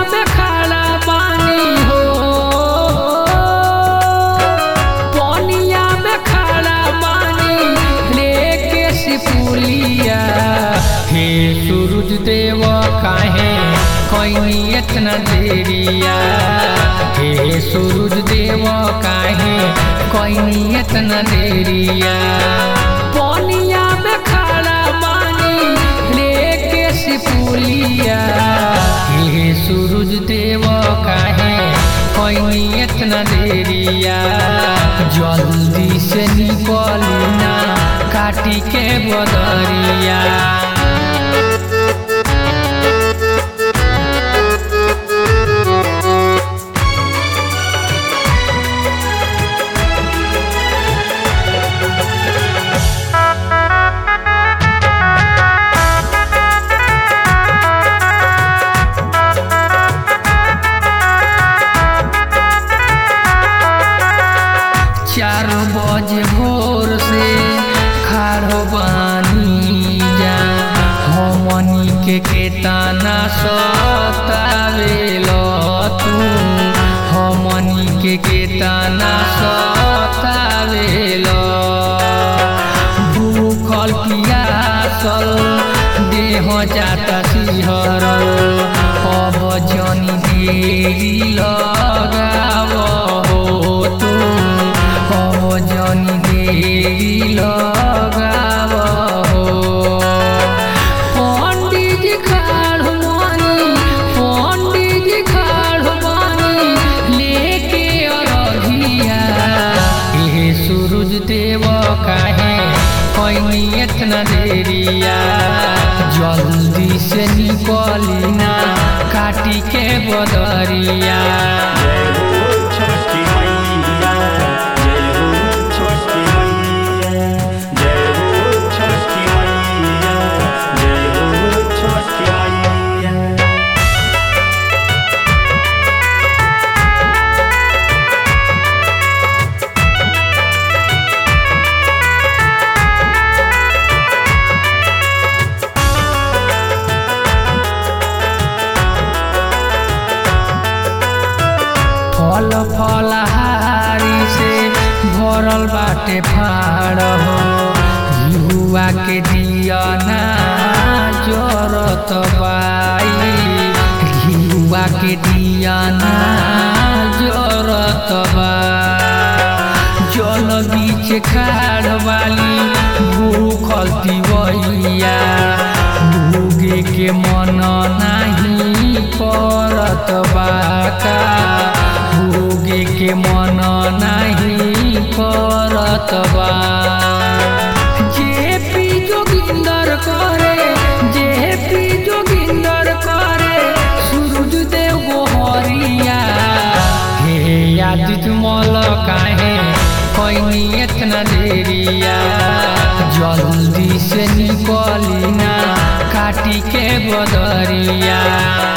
में खड़ा बानी हो, पनिया में खड़ा बानी लेके सिपुलिया। हे सूरज देव काहे कोई इतना देरिया, हे सूरज देव काहे कोई इतना देरिया। पनिया में खड़ा बानी लेके सिपुलिया, हे सूरज देव काहे कोई इतना देरिया। जल्दी से निकली ना काटी के बदरिया। चार बजे भोर से खाड़ो बानी जा, हमनी के केतना सतावेल तू, हमनी के केतना सतावेल। भूखल पियासल देह जाता सिहरल, अब जनी देरी लगाव हो तू, जनी देरी लगाव हो। पंडित जी खाड़ बानी, पंडित जी खाड़ बानी लेके अरघिया। हे सूरज देव काहे कोई इतना देरिया। जल्दी से निकली ना काटी के बदरिया। फल फलहारी से भरल बाटे फाड़ हो, युवा के दिया ना जरत बाई, युवा के दिया ना जरत बा। जल बीच खाड़ वाली भूखल तिवैया, भूगे के मन नहीं करत बाका, भूगे के मन नहीं करत बा। जेपी जोगिंदर करे, जेपी जोगिंदर करे सूरज देव गोहरिया। हे आदित्य मल काहे कोई इतना देरिया। जल्दी से निकली ना काटी के बदरिया।